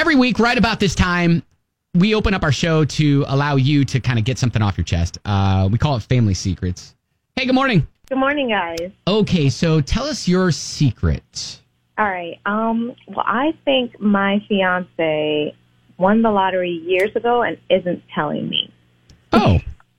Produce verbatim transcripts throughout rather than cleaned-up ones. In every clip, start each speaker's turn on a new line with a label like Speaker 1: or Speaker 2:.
Speaker 1: every week, right about this time, we open up our show to allow you to kind of get something off your chest. Uh, we call it Family Secrets. Hey, good morning.
Speaker 2: Good morning, guys.
Speaker 1: Okay, so tell us your secret.
Speaker 2: All right. Um, well, I think my fiance won the lottery years ago and isn't telling me.
Speaker 1: Oh.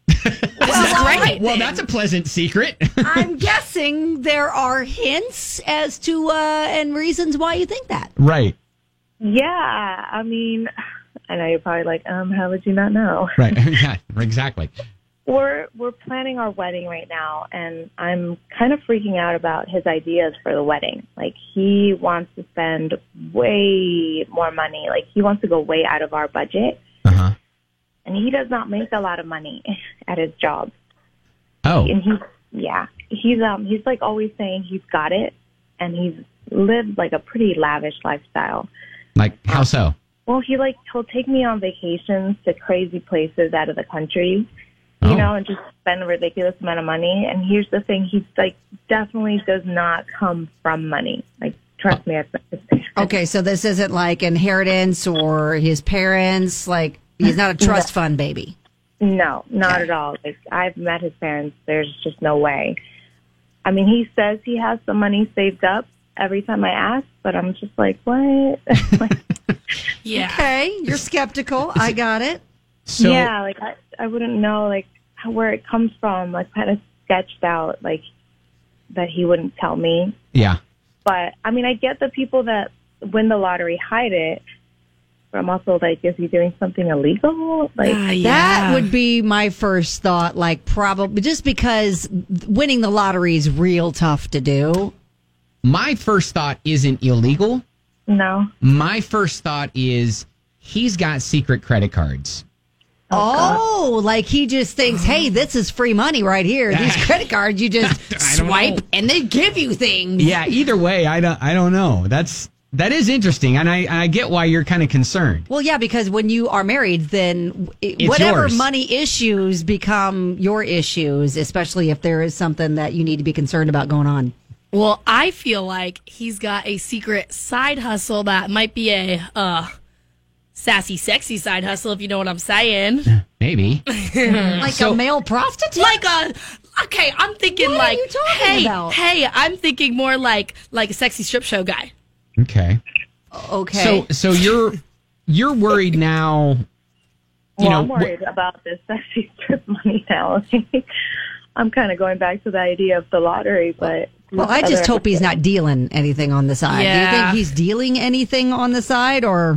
Speaker 3: Well,
Speaker 1: Great. Well, that's a pleasant secret.
Speaker 3: I'm guessing there are hints as to uh, and reasons why you think that.
Speaker 1: Right.
Speaker 2: Yeah. I mean, I know you're probably like, um, how would you not know?
Speaker 1: Right. Yeah, exactly.
Speaker 2: We're we're planning our wedding right now, and I'm kind of freaking out about his ideas for the wedding. Like, he wants to spend way more money. Like, he wants to go way out of our budget.
Speaker 1: Uh-huh.
Speaker 2: And he does not make a lot of money at his job.
Speaker 1: Oh.
Speaker 2: And he's, yeah, he's, um, he's like always saying he's got it, and he's lived like a pretty lavish lifestyle.
Speaker 1: Like, how so?
Speaker 2: Well, he like, he'll take me on vacations to crazy places out of the country, you
Speaker 1: Oh.
Speaker 2: know, and just spend a ridiculous amount of money. And here's the thing, he's like, definitely does not come from money. Like, trust me, I've met his parents.
Speaker 3: Okay, so this isn't like inheritance or his parents. Like, he's not a trust fund baby.
Speaker 2: No, not
Speaker 3: Okay.
Speaker 2: at all. Like, I've met his parents. There's just no way. I mean, he says he has some money saved up every time I ask, but I'm just like, what? Like,
Speaker 4: Yeah.
Speaker 3: Okay, you're skeptical. I got it.
Speaker 1: So,
Speaker 2: yeah, like I, I wouldn't know like how, where it comes from. Like, kind of sketched out like that he wouldn't tell me.
Speaker 1: yeah.
Speaker 2: But I mean, I get the people that win the lottery hide it. But I'm also like, is he doing something illegal? Like,
Speaker 4: Ah, yeah.
Speaker 3: That would be my first thought. Like, probably just because winning the lottery is real tough to do.
Speaker 1: My first thought isn't illegal.
Speaker 2: no.
Speaker 1: My first thought is he's got secret credit cards.
Speaker 3: Oh, like he just thinks, hey, this is free money right here. These credit cards, you just
Speaker 1: I don't
Speaker 3: swipe
Speaker 1: know.
Speaker 3: and they give you things.
Speaker 1: Yeah, either way, I don't I don't know. That's that is interesting, and I I get why you're kind of concerned.
Speaker 3: Well, yeah, because when you are married, then it-
Speaker 1: It's
Speaker 3: whatever
Speaker 1: yours.
Speaker 3: money issues become your issues, especially if there is something that you need to be concerned about going on.
Speaker 4: Well, I feel like he's got a secret side hustle that might be a uh, sassy, sexy side hustle, if you know what I'm saying.
Speaker 1: Maybe.
Speaker 3: Like
Speaker 1: So-
Speaker 3: a male prostitute?
Speaker 4: Like a, okay, I'm thinking
Speaker 3: What are
Speaker 4: like,
Speaker 3: you talking
Speaker 4: hey,
Speaker 3: about?
Speaker 4: hey, I'm thinking more like like a sexy strip show guy.
Speaker 1: Okay.
Speaker 3: Okay.
Speaker 1: So so you're you're worried now. You
Speaker 2: Well,
Speaker 1: know,
Speaker 2: I'm worried about this sexy strip money now. I'm kind of going back to the idea of the lottery, but
Speaker 3: well, I just
Speaker 2: other-
Speaker 3: hope he's not dealing anything on the side. Do you
Speaker 4: Yeah.
Speaker 3: think he's dealing anything on the side or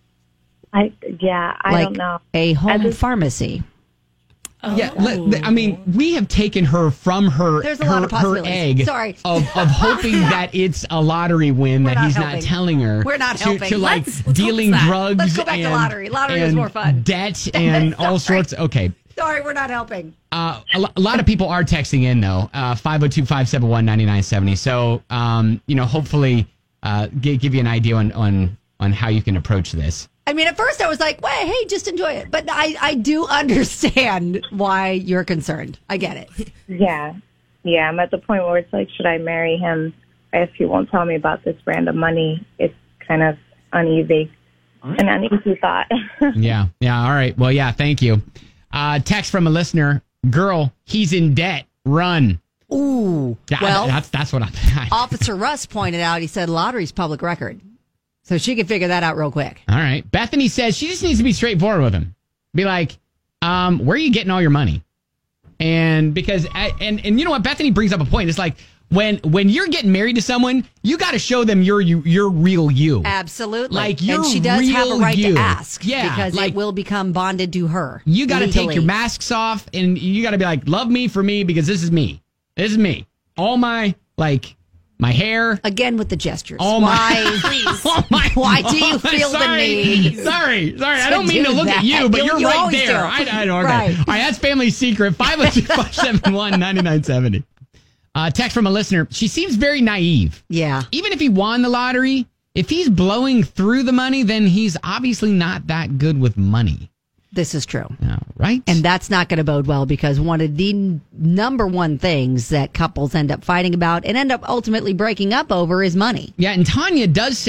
Speaker 2: I yeah, I
Speaker 3: like
Speaker 2: don't know.
Speaker 3: a home
Speaker 2: I just-
Speaker 3: pharmacy?
Speaker 1: Yeah, let- I mean, we have taken her from her
Speaker 3: There's a
Speaker 1: her,
Speaker 3: lot of
Speaker 1: her
Speaker 3: possibilities.
Speaker 1: egg
Speaker 3: Sorry.
Speaker 1: of of hoping that it's a lottery win
Speaker 3: We're
Speaker 1: that
Speaker 3: not
Speaker 1: he's
Speaker 3: helping.
Speaker 1: not telling her.
Speaker 3: We're not
Speaker 1: to,
Speaker 3: helping.
Speaker 1: to like
Speaker 4: Let's- let's
Speaker 1: dealing
Speaker 4: hope that.
Speaker 1: drugs.
Speaker 3: Let's go back to
Speaker 1: and,
Speaker 3: lottery. Lottery is
Speaker 1: and
Speaker 3: more fun.
Speaker 1: Debt and all
Speaker 3: Sorry.
Speaker 1: sorts. Okay.
Speaker 3: Sorry, we're not helping.
Speaker 1: Uh, a, lo- a lot of people are texting in though. Uh, five oh two, five seven one, nine nine seven oh. So um, you know, hopefully, uh, give, give you an idea on on on how you can approach this.
Speaker 3: I mean, at first I was like, "Wait, hey, just enjoy it." But I, I do understand why you're concerned. I get it.
Speaker 2: Yeah, yeah. I'm at the point where it's like, should I marry him if he won't tell me about this random money? It's kind of uneasy, an uneasy thought.
Speaker 1: Yeah. Yeah. All right. Well, yeah. Thank you. Uh, text from a listener. Girl, he's in debt. Run.
Speaker 3: Ooh.
Speaker 1: Yeah,
Speaker 3: Well,
Speaker 1: that's that's what I'm.
Speaker 3: Officer Russ pointed out, he said lottery's public record. So she can figure that out real quick.
Speaker 1: All right. Bethany says she just needs to be straightforward with him. Be like, um, where are you getting all your money? And because, and and you know what? Bethany brings up a point. It's like when when you're getting married to someone, you got to show them you're you, you're real you.
Speaker 3: Absolutely.
Speaker 1: Like, you're
Speaker 3: and she does have a
Speaker 1: real
Speaker 3: right
Speaker 1: you.
Speaker 3: to ask.
Speaker 1: Yeah,
Speaker 3: Because
Speaker 1: like-
Speaker 3: it will become bonded to her.
Speaker 1: You got to take
Speaker 3: legally.
Speaker 1: your masks off, and you got to be like, love me for me because this is me. This is me. All my like my hair.
Speaker 3: Again with the gestures.
Speaker 1: All
Speaker 3: Why?
Speaker 1: my,
Speaker 4: Please.
Speaker 1: all my,
Speaker 3: Why do you feel the
Speaker 1: sorry,
Speaker 3: need
Speaker 1: Sorry, sorry. I
Speaker 3: to
Speaker 1: don't mean
Speaker 3: do
Speaker 1: to look
Speaker 3: that?
Speaker 1: at you, but
Speaker 3: You-
Speaker 1: you're
Speaker 3: you
Speaker 1: right
Speaker 3: always
Speaker 1: there.
Speaker 3: do.
Speaker 1: I, I know. Okay.
Speaker 3: Right.
Speaker 1: All right, that's Family Secret. five oh two, five seven one, nine nine seven oh. Uh, text from a listener. She seems very naive.
Speaker 3: Yeah.
Speaker 1: Even if he won the lottery, if he's blowing through the money, then he's obviously not that good with money.
Speaker 3: This is true.
Speaker 1: All right.
Speaker 3: And that's not going to bode well because one of the n- number one things that couples end up fighting about and end up ultimately breaking up over is money.
Speaker 1: Yeah, and Tanya does say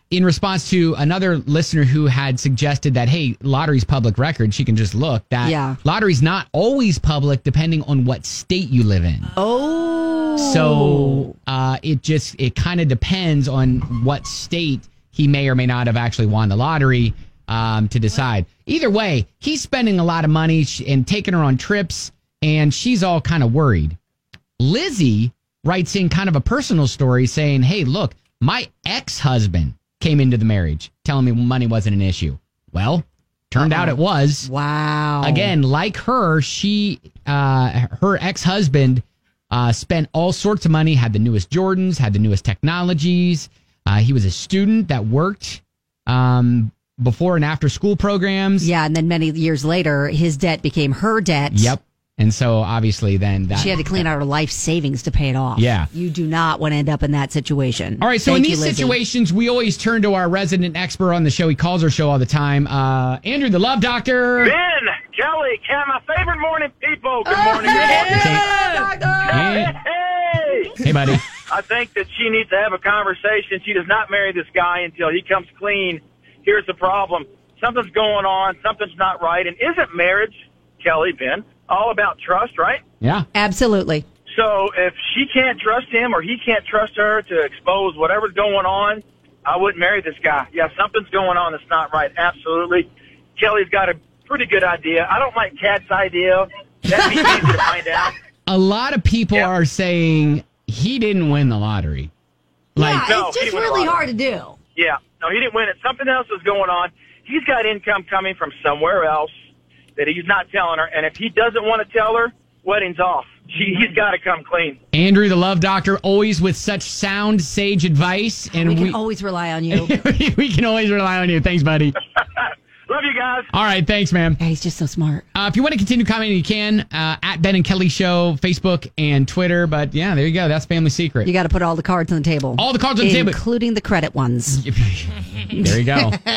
Speaker 1: in response to another listener who had suggested that, hey, lottery's public record, she can just look, that
Speaker 3: Yeah.
Speaker 1: lottery's not always public depending on what state you live in.
Speaker 3: Oh.
Speaker 1: So uh, it just, it kind of depends on what state he may or may not have actually won the lottery um, to decide. Either way, he's spending a lot of money sh- and taking her on trips, and she's all kind of worried. Lizzie writes in kind of a personal story saying, hey, look, my ex-husband came into the marriage telling me money wasn't an issue. Well, turned
Speaker 3: Uh-oh.
Speaker 1: out it was.
Speaker 3: Wow.
Speaker 1: Again, like her, she, uh, her ex-husband uh, spent all sorts of money, had the newest Jordans, had the newest technologies. Uh, he was a student that worked um, before and after school programs.
Speaker 3: Yeah, and then many years later, his debt became her debt.
Speaker 1: Yep. And so obviously then that
Speaker 3: She had to clean out her life savings to pay it off.
Speaker 1: Yeah.
Speaker 3: You do not want to end up in that situation.
Speaker 1: All right, so
Speaker 3: Thank
Speaker 1: in
Speaker 3: you,
Speaker 1: these
Speaker 3: Lizzie.
Speaker 1: situations, we always turn to our resident expert on the show. He calls our show all the time. Uh, Andrew, the Love Doctor.
Speaker 5: Ben, Kelly, Kat, my favorite morning people. Good morning. Good morning.
Speaker 1: Hey,
Speaker 5: Hey,
Speaker 1: hey, buddy.
Speaker 5: I think that she needs to have a conversation. She does not marry this guy until he comes clean. Here's the problem. Something's going on. Something's not right. And isn't marriage, Kelly, Ben, all about trust, right?
Speaker 1: Yeah.
Speaker 3: Absolutely.
Speaker 5: So if she can't trust him or he can't trust her to expose whatever's going on, I wouldn't marry this guy. Yeah, something's going on that's not right. Absolutely. Kelly's got a pretty good idea. I don't like Kat's idea. That'd be easy to find out.
Speaker 1: A lot of people
Speaker 5: Yeah.
Speaker 1: are saying he didn't win the lottery. Like,
Speaker 3: yeah,
Speaker 5: No,
Speaker 3: it's
Speaker 5: he
Speaker 3: just
Speaker 5: went
Speaker 3: really
Speaker 5: wrong.
Speaker 3: hard to do.
Speaker 5: Yeah. No, he didn't win it. Something else is going on. He's got income coming from somewhere else that he's not telling her. And if he doesn't want to tell her, wedding's off. She, he's got to come clean.
Speaker 1: Andrew, the Love Doctor, always with such sound, sage advice. And
Speaker 3: We
Speaker 1: we,
Speaker 3: can always rely on you.
Speaker 1: we can always rely on you. Thanks, buddy.
Speaker 5: Love you guys.
Speaker 1: All right, thanks, man.
Speaker 3: Yeah, he's just so smart.
Speaker 1: Uh, if you want to continue commenting, you can uh, at Ben and Kelly Show, Facebook and Twitter. But yeah, there you go. That's Family Secret.
Speaker 3: You got to put all the cards on the table.
Speaker 1: All the cards on the table.
Speaker 3: Including the credit ones.
Speaker 1: There you go.